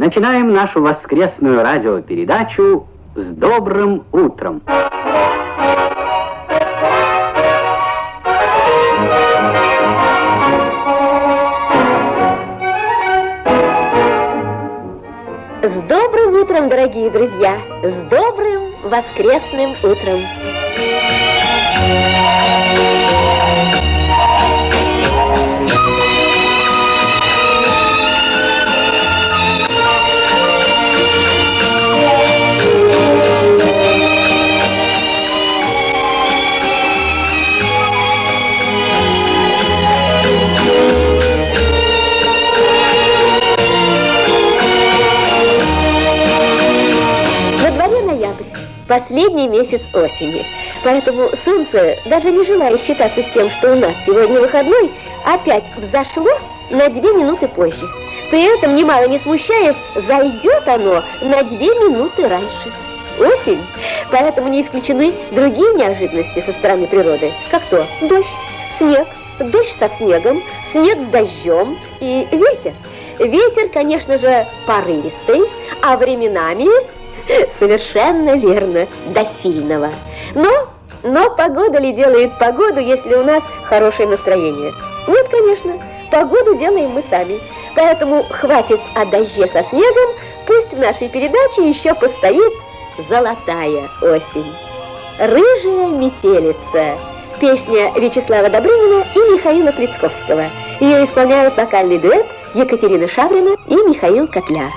Начинаем нашу воскресную радиопередачу «С добрым утром». С добрым утром, дорогие друзья! С добрым воскресным утром! Последний месяц осени. Поэтому солнце, даже не желая считаться с тем, что у нас сегодня выходной, опять взошло на 2 минуты позже. При этом, немало не смущаясь, зайдет оно на 2 минуты раньше. Осень, поэтому не исключены другие неожиданности со стороны природы, как то дождь, снег, дождь со снегом, снег с дождем и ветер. Ветер, конечно же, порывистый, а временами... Совершенно верно, до сильного. Но погода ли делает погоду, если у нас хорошее настроение? Нет, конечно, погоду делаем мы сами. Поэтому хватит о дожде со снегом, пусть в нашей передаче еще постоит золотая осень. «Рыжая метелица» – песня Вячеслава Добрынина и Михаила Плицковского. Ее исполняют вокальный дуэт Екатерина Шаврина и Михаил Котляр.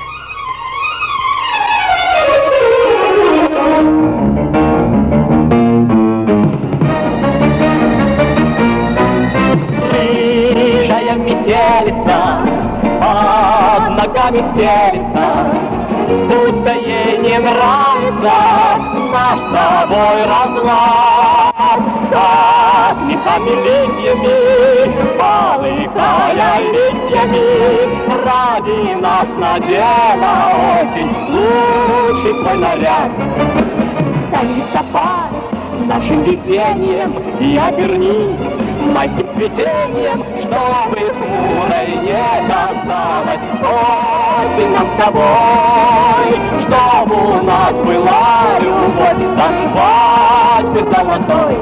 Рыжая метелица под ногами стелится, будто ей не нравится наш с тобой разлад. Так мехами листьями, полыхая листьями, ради нас надела осень лучший свой наряд. Стань листопад нашим везением и обернись майским цветением, чтобы хмурой не казалось осень нам с тобой, чтобы у нас была любовь до свадьбы золотой.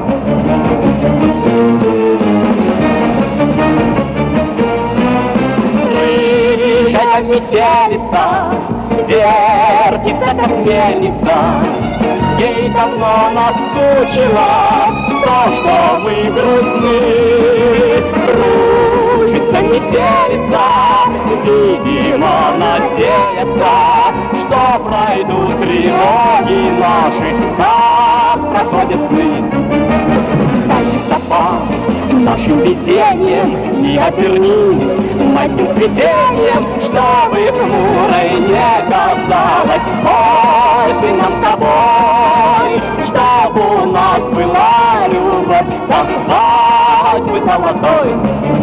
Рыжая метелица вертится, как мельница, ей давно наскучило то, что мы грустны. Кружится метелица, видимо, надеется, что пройдут тревоги наши, как проходят сны. Стань листопад нашим везением и обернись майским цветением, чтобы хмурой не казалось осень нам с тобой, чтобы у нас была любовь до свадьбы золотой.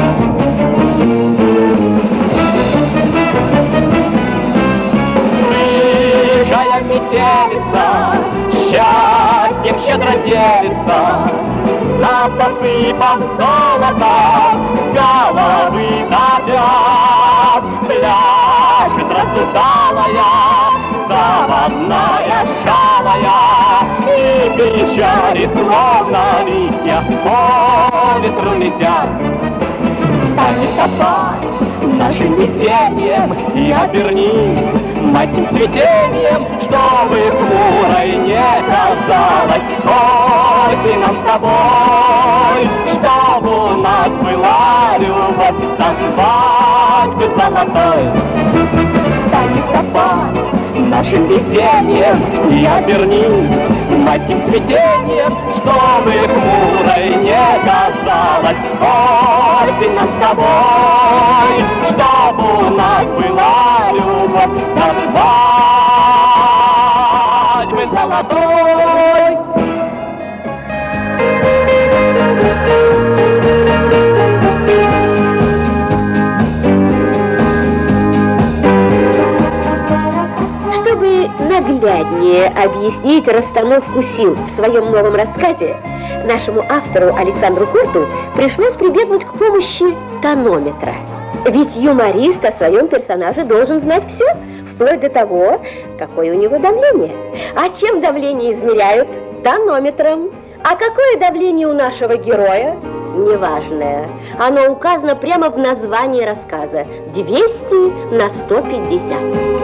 Рыжая метелица счастьем щедро делится, нас осыпав золото с головы до пят. Пляшет рассудалая, заводная шалая, и печали, словно листья, по ветру летят. Стань листопад нашим везением и обернись майским цветением, чтобы хмурой не казалось осень нам с тобой, чтобы у нас была любовь до свадьбы золотой. Стань листопад нашим везением и обернись майским цветением, чтобы хмурой не казалось осень нам с тобой, чтобы у нас была любовь до свадьбы золотой. Чтобы нагляднее объяснить расстановку сил в своем новом рассказе, нашему автору Александру Курту пришлось прибегнуть к помощи тонометра. Ведь юморист о своем персонаже должен знать все, вплоть до того, какое у него давление. А чем давление измеряют? Тонометром. А какое давление у нашего героя? Неважное. Оно указано прямо в названии рассказа. 200 на 150.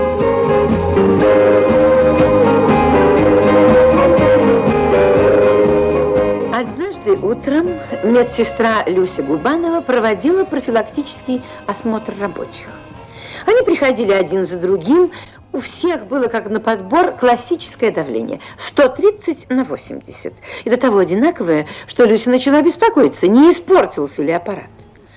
Однажды утром медсестра Люся Губанова проводила профилактический осмотр рабочих. Они приходили один за другим. У всех было, как на подбор, классическое давление – 130 на 80. И до того одинаковое, что Люся начала беспокоиться, не испортился ли аппарат.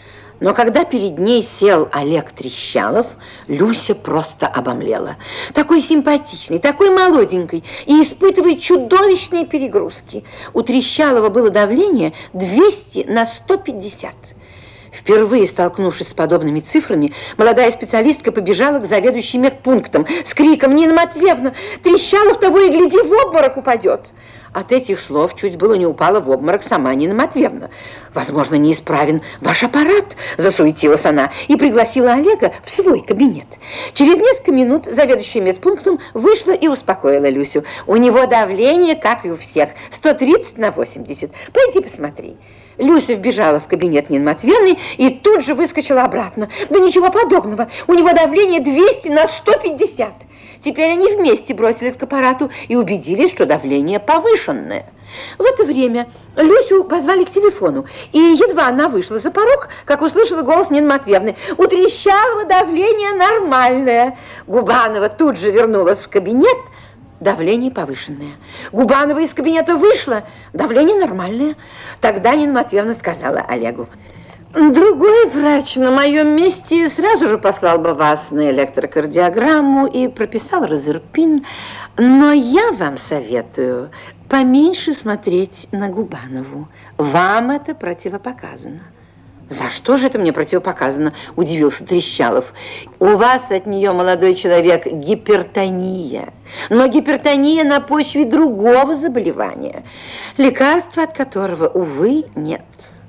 Но когда перед ней сел Олег Трещалов, Люся просто обомлела. Такой симпатичный, такой молоденький и испытывает чудовищные перегрузки. У Трещалова было давление 200 на 150. Впервые столкнувшись с подобными цифрами, молодая специалистка побежала к заведующей медпунктом с криком: «Нина Матвеевна, Трещалов того и гляди в обморок упадет!» От этих слов чуть было не упала в обморок сама Нина Матвеевна. «Возможно, неисправен ваш аппарат», – засуетилась она и пригласила Олега в свой кабинет. Через несколько минут заведующая медпунктом вышла и успокоила Люсю. «У него давление, как и у всех, 130 на 80. Пойди посмотри». Люся вбежала в кабинет Нины Матвеевны и тут же выскочила обратно. «Да ничего подобного, у него давление 200 на 150. Теперь они вместе бросились к аппарату и убедились, что давление повышенное. В это время Люсю позвали к телефону, и едва она вышла за порог, как услышала голос Нины Матвеевны: «У Трещалова давление нормальное». Губанова тут же вернулась в кабинет. Давление повышенное. Губанова из кабинета вышла, давление нормальное. Тогда Нина Матвеевна сказала Олегу: «Другой врач на моем месте сразу же послал бы вас на электрокардиограмму и прописал розерпин, но я вам советую поменьше смотреть на Губанову. Вам это противопоказано». «За что же это мне противопоказано?» – удивился Трещалов. «У вас от нее, молодой человек, гипертония. Но гипертония на почве другого заболевания, лекарства от которого, увы, нет».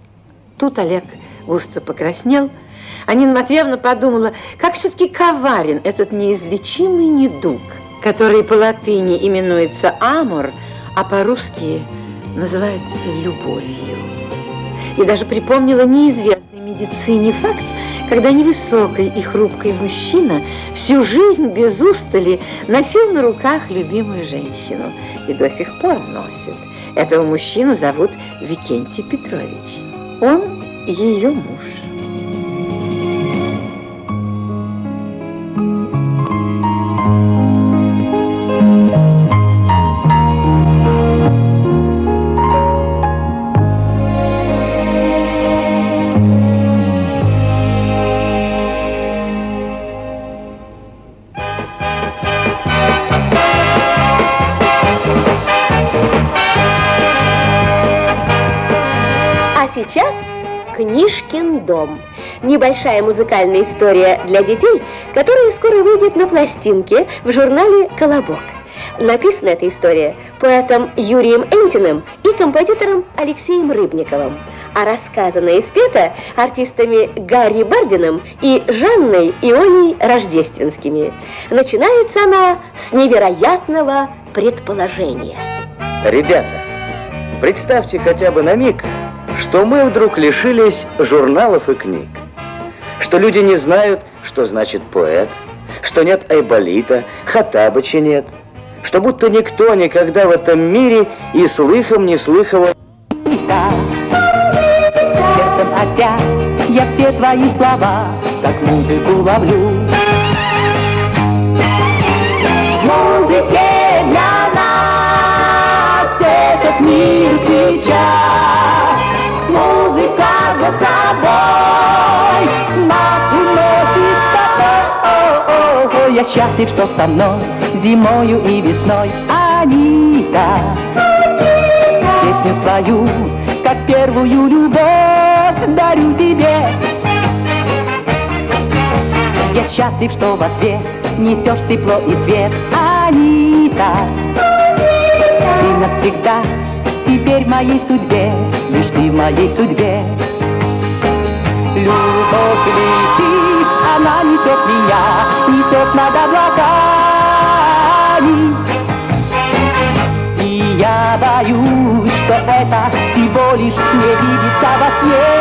Тут Олег густо покраснел, а Нина Матвеевна подумала, как все-таки коварен этот неизлечимый недуг, который по латыни именуется амор, а по-русски называется любовью. И даже припомнила неизвестный медицине факт, когда невысокий и хрупкий мужчина всю жизнь без устали носил на руках любимую женщину и до сих пор носит. Этого мужчину зовут Викентий Петрович. Он ее муж. Сейчас «Книжкин дом». Небольшая музыкальная история для детей, которая скоро выйдет на пластинке в журнале «Колобок». Написана эта история поэтом Юрием Энтиным и композитором Алексеем Рыбниковым, а рассказана и спета артистами Гарри Бардиным и Жанной Ионей Рождественскими. Начинается она с невероятного предположения. Ребята, представьте хотя бы на миг, что мы вдруг лишились журналов и книг, что люди не знают, что значит поэт, что нет Айболита, Хоттабыча нет, что будто никто никогда в этом мире и слыхом не слыхал. Сердцем опять я все твои слова, как музыку ловлю. Музыке для нас этот мир сейчас. Музыка за собой нас уносит с тобой. Я счастлив, что со мной зимою и весной, Анита. Песню свою, как первую любовь, дарю тебе. Я счастлив, что в ответ несешь тепло и свет, Анита. Ты навсегда теперь в моей судьбе, лишь ты в моей судьбе. Любовь летит, она несет меня, несет над облаками. что это всего лишь не видится во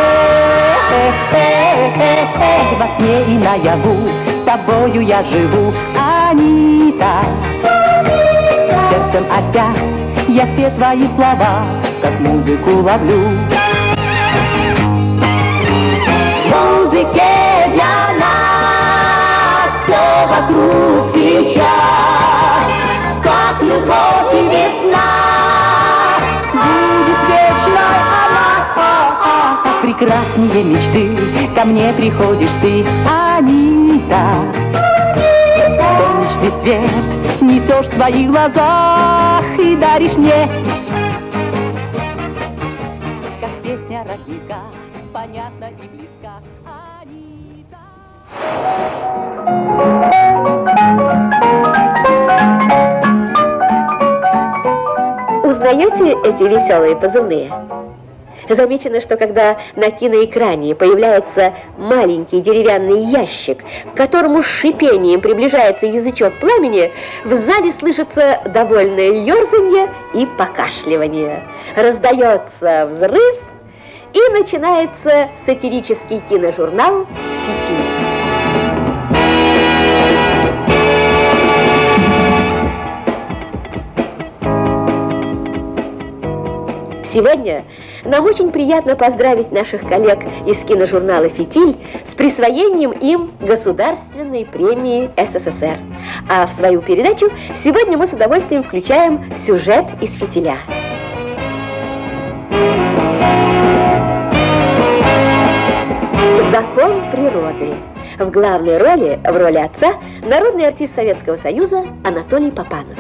сне. Во сне и наяву тобою я живу, Анита. Сердцем опять я все твои слова, как музыку ловлю. В музыке для нас все вокруг сейчас, как любовь и весна, будет вечной она. Прекраснее мечты ко мне приходишь ты, Анита. Солнечный свет несешь в своих глазах и даришь мне, как песня родника, понятна и близка, Анита. Узнаете эти веселые позывные? Замечено, что когда на киноэкране появляется маленький деревянный ящик, к которому с шипением приближается язычок пламени, в зале слышится довольное ерзанье и покашливание. Раздается взрыв, и начинается сатирический киножурнал «Фитиль». Сегодня нам очень приятно поздравить наших коллег из киножурнала «Фитиль» с присвоением им Государственной премии СССР. А в свою передачу сегодня мы с удовольствием включаем сюжет из «Фитиля». Закон природы. В главной роли, в роли отца, народный артист Советского Союза Анатолий Попанов.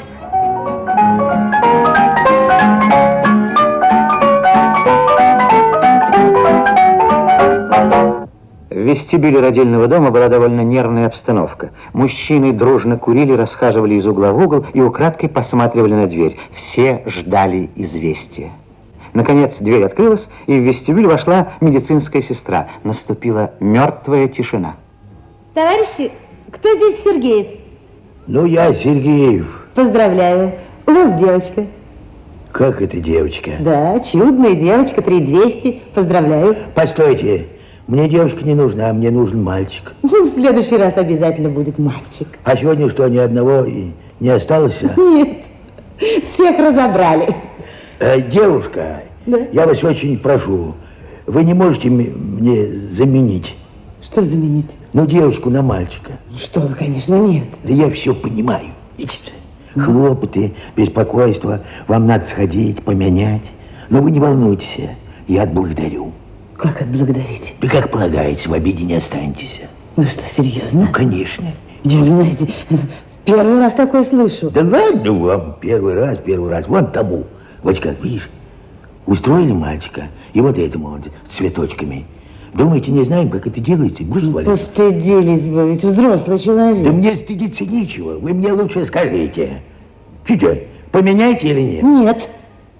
В вестибюле родильного дома была довольно нервная обстановка. Мужчины дружно курили, расхаживали из угла в угол и украдкой посматривали на дверь. Все ждали известия. Наконец дверь открылась, и в вестибюль вошла медицинская сестра. Наступила мертвая тишина. Товарищи, кто здесь Сергеев? Ну, я Сергеев. Поздравляю, у вас девочка. Как это девочка? Да, чудная девочка, 3200, поздравляю. Постойте, мне девочка не нужна, мне нужен мальчик. Ну, в следующий раз обязательно будет мальчик. А сегодня что, ни одного и не осталось? Нет, всех разобрали. Девушка, да? Я вас очень прошу, вы не можете мне заменить? Что заменить? Ну, девушку на мальчика. Что вы, конечно, нет. Да я все понимаю. Видите, хлопоты, беспокойство, вам надо сходить, поменять. Но вы не волнуйтесь, я отблагодарю. Как отблагодарить? Да как полагается, в обиде не останетесь. Вы что, серьезно? Ну, конечно. Вы знаете, первый раз такое слышу. Да ладно вам, первый раз. Вон тому. Вот как, видишь, устроили мальчика, и вот этому вот, с цветочками. Думаете, не знаем, как это делается? Постыдились бы, ведь взрослый человек. Да мне стыдиться нечего, вы мне лучше скажите. Чуть-чуть, поменяйте или нет? Нет.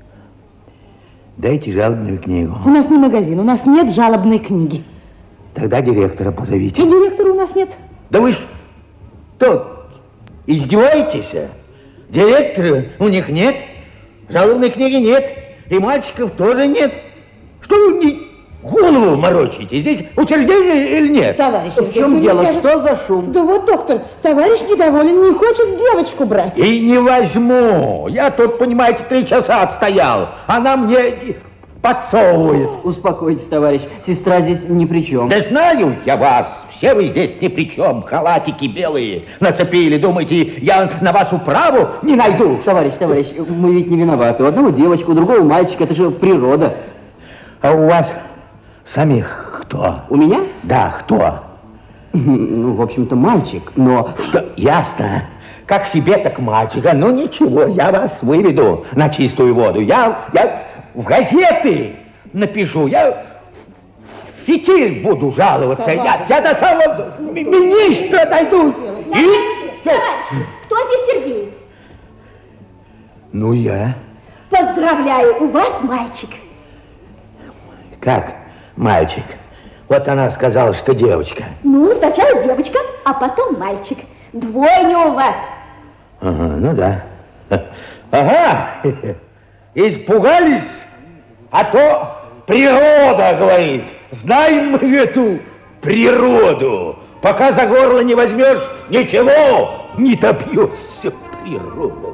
Дайте жалобную книгу. У нас не магазин, у нас нет жалобной книги. Тогда директора позовите. И директора у нас нет. Да вы что, издеваетесь? Директора у них нет, жалобной книги нет, и мальчиков тоже нет. Что вы мне голову морочите? Здесь учреждение или нет? Товарищ, в чем дело? Что за шум? Да вот, доктор, товарищ недоволен, не хочет девочку брать. И не возьму. Я тут, понимаете, 3 часа отстоял. Она мне подсовывает. Успокойтесь, товарищ, сестра здесь ни при чем. Да знаю я вас. Все вы здесь ни при чем. Халатики белые нацепили. Думаете, я на вас управу не найду? Товарищ, мы ведь не виноваты. У одного девочку, у другого мальчика. Это же природа. А у вас самих кто? У меня? Да, кто? Ну, в общем-то, мальчик, но... Ясно. Как себе, так мальчика. Ну, ничего, я вас выведу на чистую воду. Я в газеты напишу. Я в Фитиль буду жаловаться. Я до самого министра дойду. Товарищ, кто здесь Сергей? Ну, я. Поздравляю, у вас мальчик. Как мальчик? Вот она сказала, что девочка. Ну, сначала девочка, а потом мальчик. Двойня у вас. Ага, ну да. Ага, испугались? А то природа говорит. Знаем мы эту природу. Пока за горло не возьмешь, ничего не добьешься природу.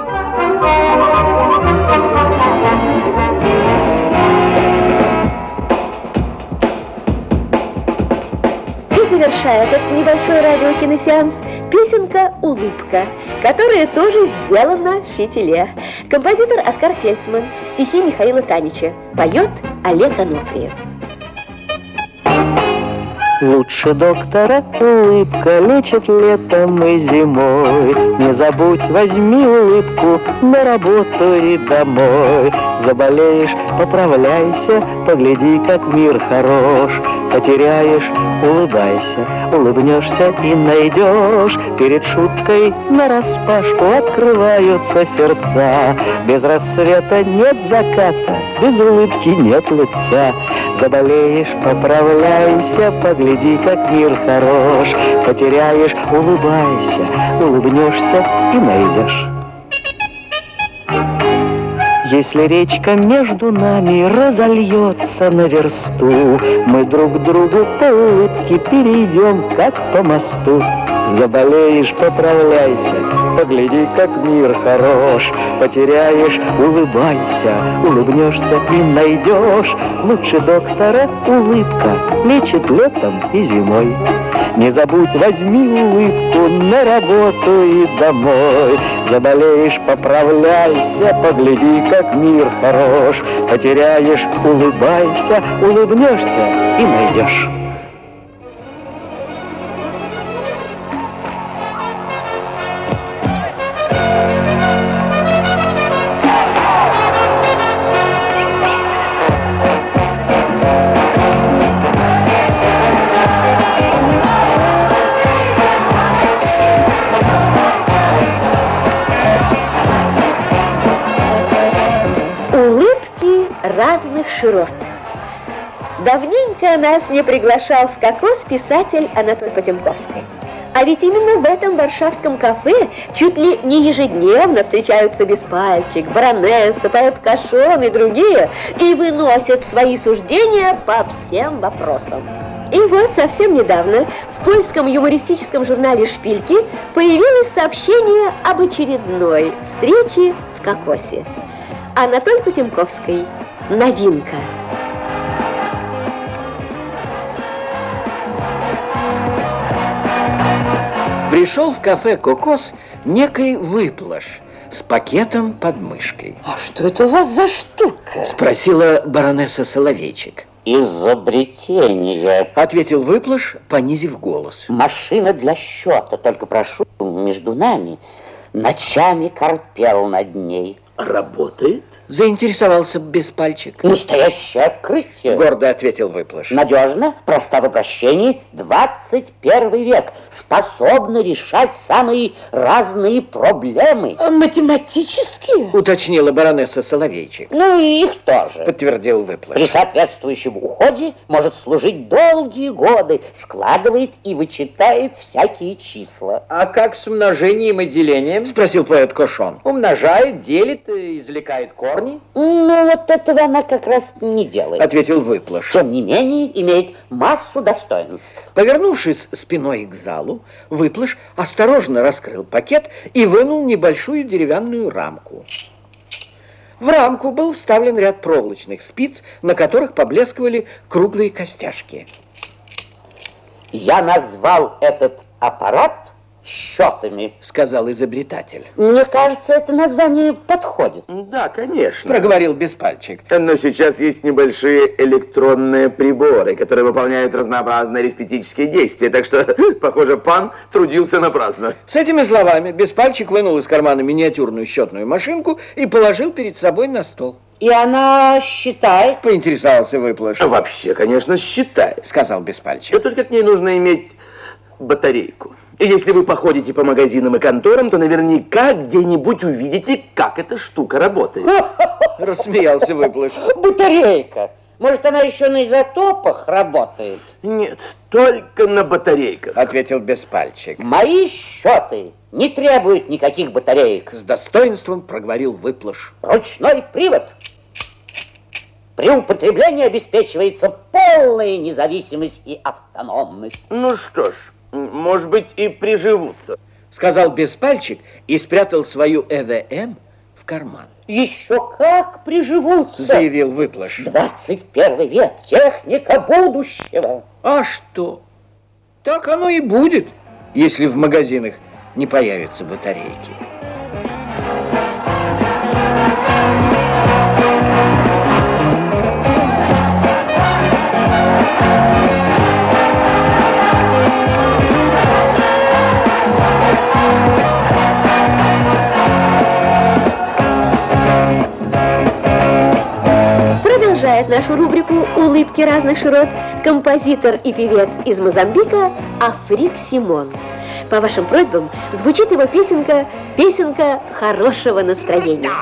Завершая этот небольшой радиокиносеанс, песенка «Улыбка», которая тоже сделана в фитиле. Композитор Оскар Фельдсман, стихи Михаила Танича. Поет Олег Анофриев. Лучше доктора улыбка лечит летом и зимой. Не забудь, возьми улыбку на работу и домой. Заболеешь, поправляйся, погляди, как мир хорош. Потеряешь, улыбайся, улыбнешься и найдешь. Перед шуткой нараспашку открываются сердца. Без рассвета нет заката, без улыбки нет лица. Заболеешь, поправляйся, погляди, как мир хорош. Потеряешь, улыбайся, улыбнешься и найдешь. Если речка между нами разольется на версту, мы друг к другу по улыбке перейдем, как по мосту. Заболеешь, поправляйся, погляди, как мир хорош. Потеряешь, улыбайся, улыбнешься и найдешь. Лучше доктора улыбка лечит летом и зимой. Не забудь, возьми улыбку на работу и домой. Заболеешь, поправляйся, погляди, как мир хорош. Потеряешь, улыбайся, улыбнешься и найдешь. Разных широт. Давненько нас не приглашал в кокос писатель Анатоль Потемковский. А ведь именно в этом варшавском кафе чуть ли не ежедневно встречаются Беспальчик, Баронесса, поэт Кашон и другие и выносят свои суждения по всем вопросам. И вот совсем недавно в польском юмористическом журнале «Шпильки» появилось сообщение об очередной встрече в кокосе. Анатоль Потемковский. Новинка. Пришел в кафе «Кокос» некий выплаш с пакетом под мышкой. А что это у вас за штука? Спросила баронесса Соловейчик. Изобретение, ответил выплаш, понизив голос. Машина для счета, только прошу, между нами, ночами корпел над ней. Работает? Заинтересовался Беспальчик. Настоящее открытие. Гордо ответил выплаш. Надежно, проста в обращении, 21 век. Способна решать самые разные проблемы. Математические? Уточнила баронесса Соловейчик. Ну и их тоже. Подтвердил выплаш. При соответствующем уходе может служить долгие годы. Складывает и вычитает всякие числа. А как с умножением и делением? Спросил поэт Кашон. Умножает, делит, извлекает корни. Ну, вот этого она как раз не делает. Ответил выплаш. Тем не менее, имеет массу достоинств. Повернувшись спиной к залу, выплаш осторожно раскрыл пакет и вынул небольшую деревянную рамку. В рамку был вставлен ряд проволочных спиц, на которых поблескивали круглые костяшки. Я назвал этот аппарат счетами, сказал изобретатель. Мне кажется, это название подходит. Да, конечно. Проговорил Беспальчик. Но сейчас есть небольшие электронные приборы, которые выполняют разнообразные арифметические действия, так что, похоже, пан трудился напрасно. С этими словами Беспальчик вынул из кармана миниатюрную счетную машинку и положил перед собой на стол. И она считает? Поинтересовался выплаш. Вообще, конечно, считает, сказал Беспальчик. Но только к ней нужно иметь батарейку. И если вы походите по магазинам и конторам, то наверняка где-нибудь увидите, как эта штука работает. Рассмеялся выплаш. Батарейка. Может, она еще на изотопах работает? Нет, только на батарейках, ответил Беспальчик. Мои счеты не требуют никаких батареек. С достоинством проговорил выплаш. Ручной привод. При употреблении обеспечивается полная независимость и автономность. Ну что ж, может быть, и приживутся. Сказал Беспальчик и спрятал свою ЭВМ в карман. Еще как приживутся, заявил Выплаш. 21 век, техника будущего. А что? Так оно и будет, если в магазинах не появятся батарейки. Продолжает нашу рубрику «Улыбки разных широт» композитор и певец из Мозамбика Африк Симон. По вашим просьбам звучит его песенка хорошего настроения.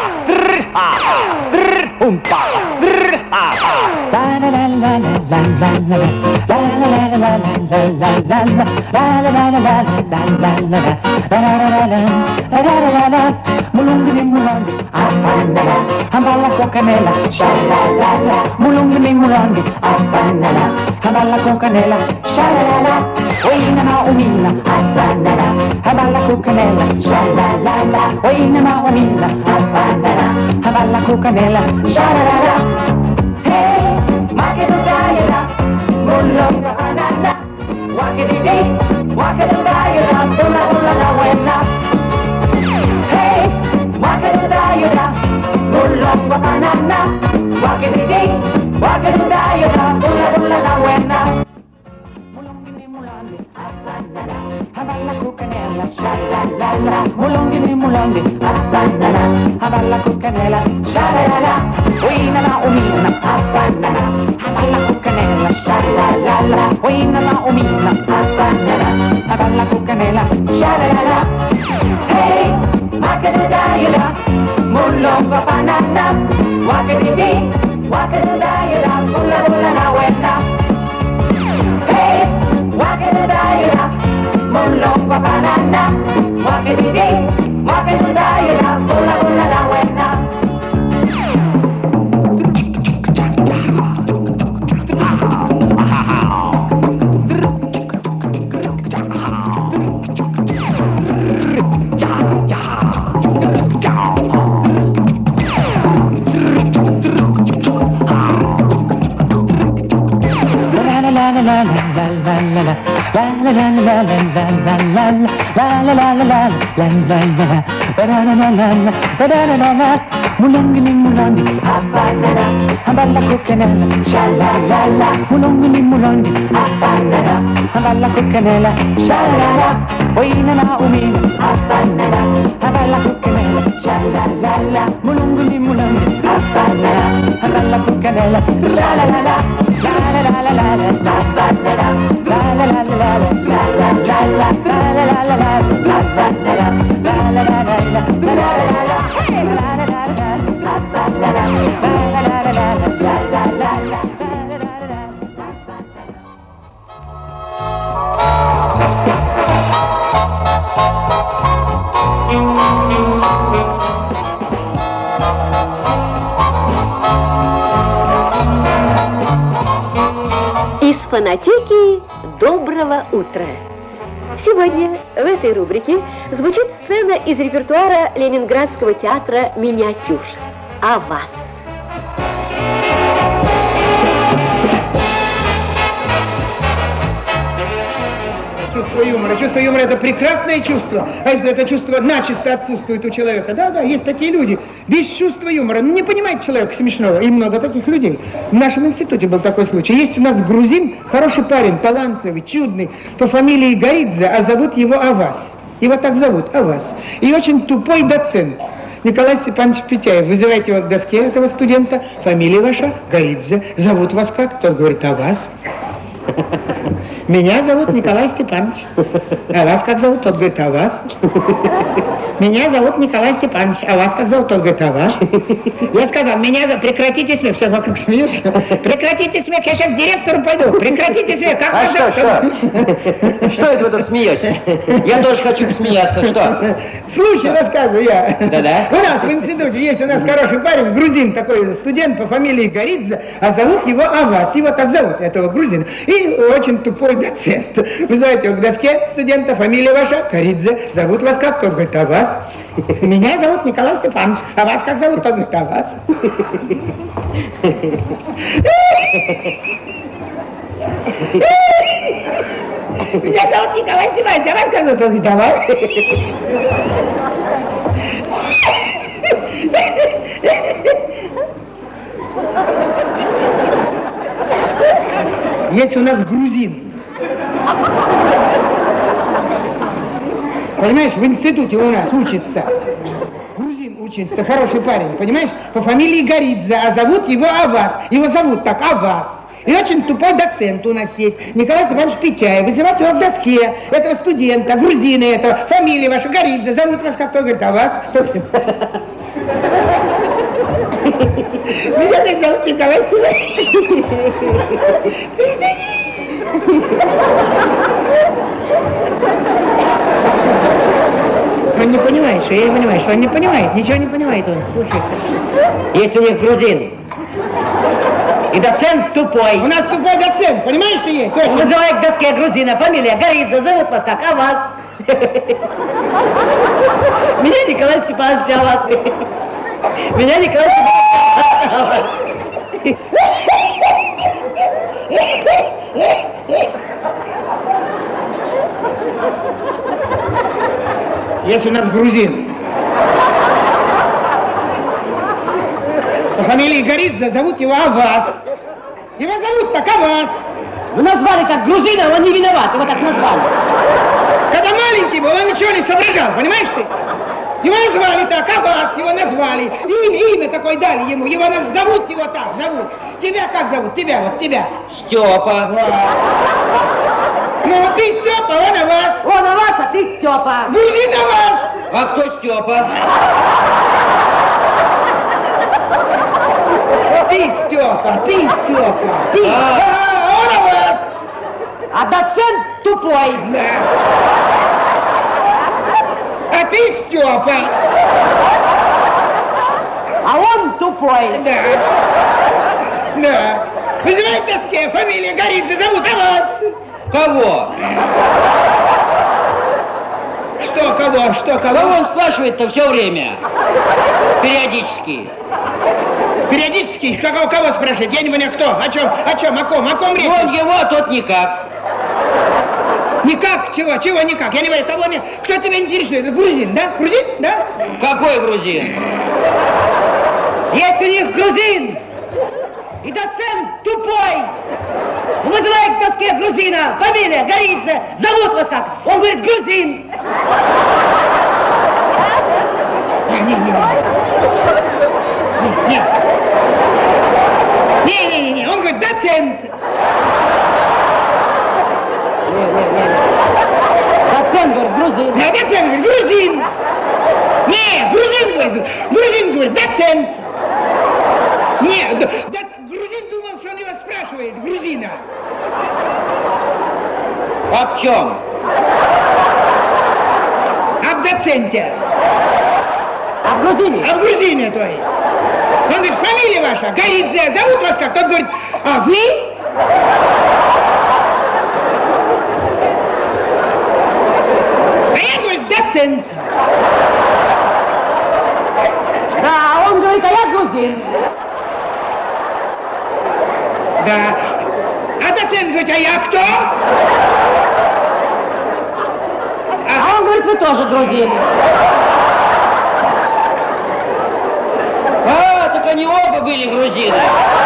Ambala con canela, shalalala. Mulungi mulungi, abanala. Ambala con canela, shalalala. Oina na umina, abanala. Ambala con canela, shalalala. Oina na umina, abanala. Ambala con canela, shalalala. Hey, makedudayala, mulunga banana. Wakedidi, wakedudayala, bula bula la buena. Hey, wakedudayala. Mulonga banana, wakididi, wakidudayana, bula bula la buena. Mulongi ni mulongi, abanana, habala cucanela, shalalala. Mulongi ni mulongi, abanana, habala cucanela, shalalala. Oina na umina, abanana, habala cucanela, shalalala. Oina na umina, abanana, habala cucanela, shalalala. Hey, makadudayana. Mulonga banana, wakadidi, wakadudayana, bula bula la buena. Hey, wakadudayana, mulonga banana, wakadidi, wakadudayana, bula bula la buena. Mulungi ni mulungi, abanana, habala cucanela, shalalala. Mulungi ni mulungi, abanana, habala cucanela, shalalala. Oina na umina, abanana, habala cucanela, shalalala. Mulungi ni mulungi, abanana, habala cucanela, shalalala. La la la la la la la la la la la la la la la la Из фонотеки «Доброго утра». Сегодня в этой рубрике звучит сцена из репертуара Ленинградского театра «Миниатюр» «О вас». Чувство юмора. Чувство юмора – это прекрасное чувство. А если это чувство начисто отсутствует у человека? Да, есть такие люди. Без чувства юмора. Не понимает человека смешного. И много таких людей. В нашем институте был такой случай. Есть у нас грузин, хороший парень, талантливый, чудный, по фамилии Горидзе, а зовут его Авас. Его так зовут, Авас. И очень тупой доцент. Николай Степанович Петяев. Вызывайте его к доске этого студента. Фамилия ваша Горидзе. Зовут вас как? Тот говорит, Авас. Меня зовут Николай Степанович. А вас как зовут? Тот говорит, а вас? Меня зовут Николай Степанович. А вас как зовут? Тот говорит, а вас? Я сказал, меня зовут... Прекратите смех. Все вокруг смеются. Прекратите смех. Я сейчас к директору пойду. Прекратите смех. Как а что? Что это вы тут смеетесь? Я тоже хочу посмеяться. Что? Случай рассказываю я. Да-да. У нас в институте есть у нас хороший парень, грузин такой, студент по фамилии Горидзе, а зовут его Авас. Его так зовут, этого грузина. И очень тупой доцент. Вы знаете, его к доске студента, фамилия ваша, Горидзе. Зовут вас как? Тот говорит, а вас? Меня зовут Николай Степанович. А вас как зовут? Тот говорит, а вас? Меня зовут Николай Степанович. А вас как зовут? Тот говорит, а вас? Есть у нас грузин. Понимаешь, в институте у нас учится. Грузин учится, хороший парень, понимаешь? По фамилии Горидзе, а зовут его Авас. Его зовут так, Авас. И очень тупой доцент у нас есть, Николай Степанович Петяев. Вызывать его в доске, этого студента, грузина этого, фамилия ваша Горидзе, зовут вас как-то, говорит, Авас. Меня так зовут Николай Степанович. Он не понимает, что я не понимаю, что он не понимает, ничего не понимает он. Слушай. Есть у них грузин. И доцент тупой. У нас тупой доцент, понимаешь, что есть? Он вызывает к доске грузина, фамилия Горидзе, зовут вас как, а вас? Меня Николай Степанович, а вас? Меня Николай Степанович, а вас? Есть у нас грузин. По фамилии Горидзе, зовут его Авас. Его зовут так Авас. Вы назвали как грузина, он не виноват, его так назвали. Когда маленький был, он ничего не соображал, понимаешь ты? Его назвали так, Авас, его назвали. И имя такое дали ему. Его зовут его так, зовут. Тебя как зовут? Тебя, вот тебя. Степа. Ну, ты Степа, он Авас. Он Авас, а ты Степа. Грузин Авас. А кто Степа? Ты Степа, ты Степа. Ты. Он Авас. А доцент тупой. Да. А ты Степа. А он тупой. Да. Да. Вызывай к доске, фамилия Горидзе, зовут Авас. Кого? Что кого? Что кого? Кого он спрашивает-то все время? Периодически. Периодически? Кого спрашивает? Я не понял, кто? О чем? О ком речь? Он его, а тот никак. Никак? Чего никак? Я не понимаю, кого не... Кто тебя интересует? Грузин, да? Грузин, да? Какой грузин? Есть у них грузин! И доцент тупой! Вызывает к доске грузина, фамилия Горидзе, зовут вас как? Он говорит, грузин! Не, он говорит, доцент! Доцент говорит, грузин! Да, доцент говорит, грузин! Грузин говорит, доцент! Нет, грузин думал, что он его спрашивает, грузина. Об чем? Об доценте. Об грузине? Об грузине, то есть. Он говорит, фамилия ваша, Горидзе, зовут вас как? Тот говорит, а вы? А я, говорит, доцент. Да, он говорит, а я грузин. Да. А доцент говорит, а я кто? А он говорит, вы тоже грузин. А, так они оба были грузины.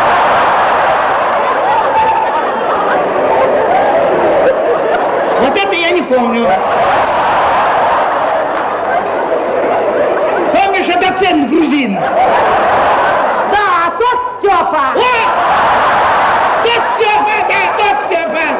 Вот это я не помню. Помнишь, а доцент грузин? Да, тот Степа. О! Тот Степа, да, тот Степа.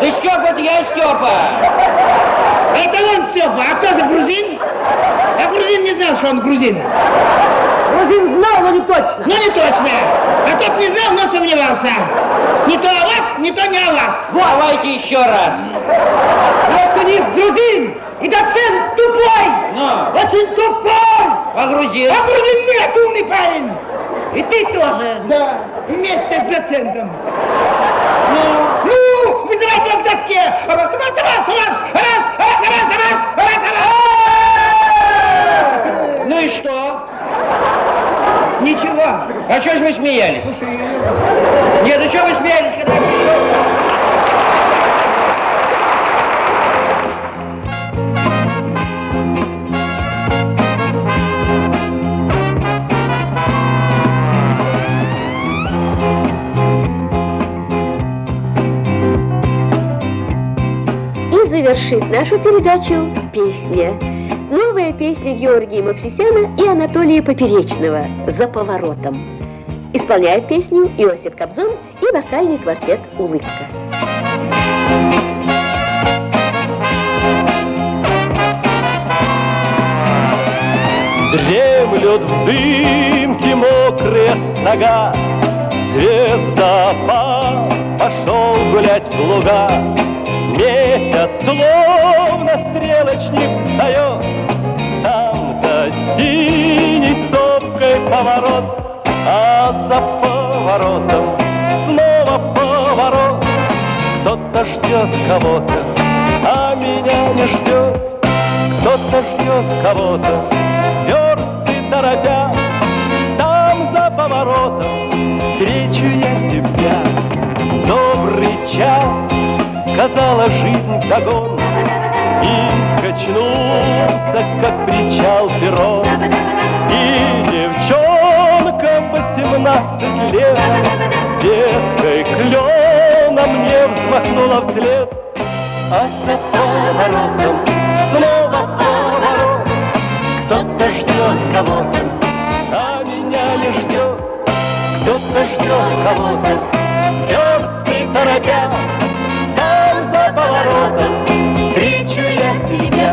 Степа, это я Степа. Это он Степа, а кто же грузин? А грузин не знал, что он грузин. Грузин знал, но не точно. Ну не точно. А тот не знал, но сомневался. Не то о вас, не то не о вас. Давайте еще раз. Вот у них грузин и доцент тупой. Очень тупой. А грузин? А грузин нет, умный парень. И ты тоже. Да, вместе с доцентом. Ну, вызывайте его к доске. Раз. Ну и что? Ничего. А что ж вы смеялись? Слушай, Нет, ну что вы смеялись, когда я пришел? И завершит нашу передачу песня. Новая песня Георгия Мовсисяна и Анатолия Поперечного «За поворотом». Исполняют песню Иосиф Кобзон и вокальный квартет «Улыбка». Дремлет в дымке мокрая стога, звездопад пошел гулять в луга. Месяц словно стрелочник встает, там за синей сопкой поворот, а за поворотом снова поворот. Кто-то ждет кого-то, а меня не ждет. Кто-то ждет кого-то, версты торопя. Там за поворотом встречу я тебя. Добрый час, сказала жизнь вдогон, и качнулся, как причал перрон. И девчонка 18 лет веткой клена мне взмахнула вслед. А за поворотом снова поворот. Кто-то ждет кого-то, а меня не ждет. Кто-то ждет кого-то, версты торопя. Там за поворотом встречу я тебя.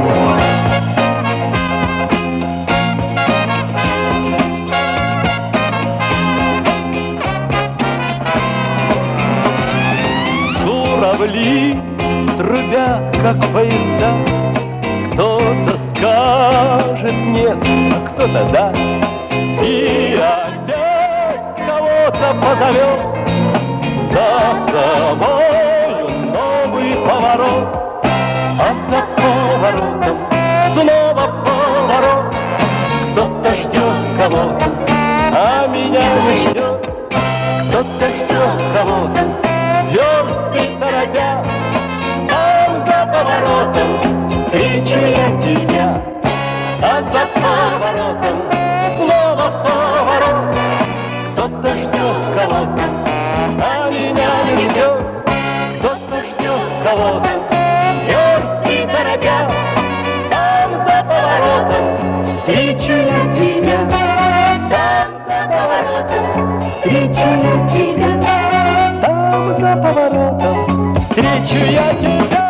Журавли трубят, как поезда. Кто-то скажет нет, а кто-то да. И опять кого-то позовет за собою новый поворот. А за поворотом снова поворот. Кто-то ждет кого-то, а меня не ждет. Кто-то ждет кого-то, версты торопя. Там за поворотом встречу я тебя. А за поворотом снова поворот. Кто-то ждет кого-то, а меня не ждет. Кто-то ждет кого-то, версты торопя. Там за поворотом встречу я тебя. Там за поворотом встречу я тебя. Там за поворотом встречу я тебя.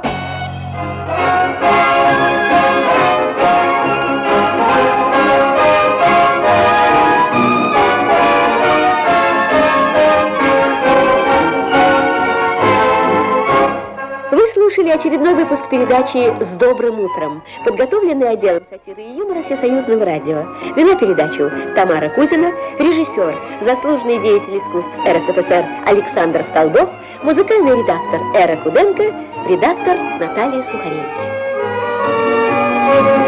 Слушали очередной выпуск передачи «С добрым утром», подготовленный отделом сатиры и юмора Всесоюзного радио. Вела передачу Тамара Кузина, режиссер, заслуженный деятель искусств РСФСР Александр Столбов, музыкальный редактор Эра Худенко, редактор Наталья Сухаревич.